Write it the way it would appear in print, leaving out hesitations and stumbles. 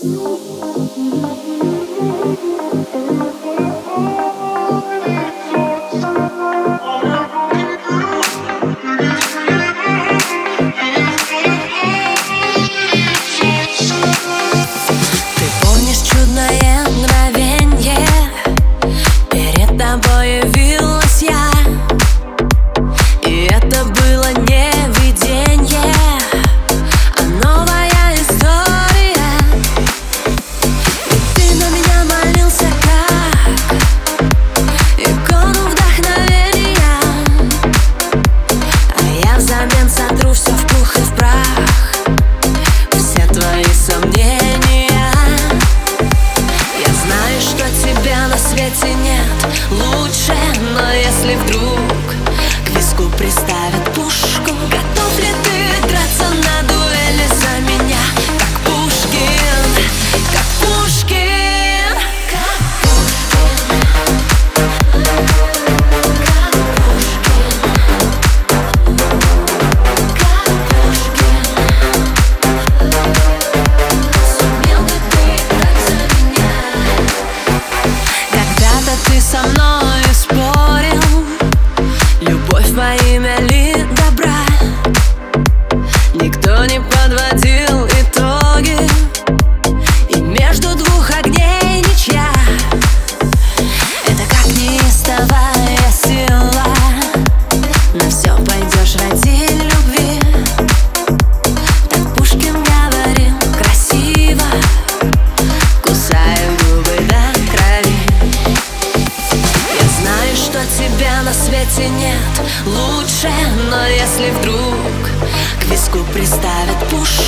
Появилась я, и это было не видение, а новая история. И ты на меня молился как икону вдохновения, а я взамен сотру все в пух и в прах, все твои сомнения. Я знаю, что тебя на свете нет лучше, но если вдруг к виску приставят пушку, готов ли ты драться на дуэли за меня, как Пушкин, как Пушкин, как Пушкин, как Пушкин, сумел бы ты так за меня? Когда-то ты со мной спорил, любовь во имя ли добра. Никто не подводил итоги, и между двух огней ничья. Это как неистовая сила, на все пойдешь ради любви. Так Пушкин говорил красиво, кусая губы до крови. Я знаю, что тебя на свете нет лучше, но если вдруг к виску приставят пушку,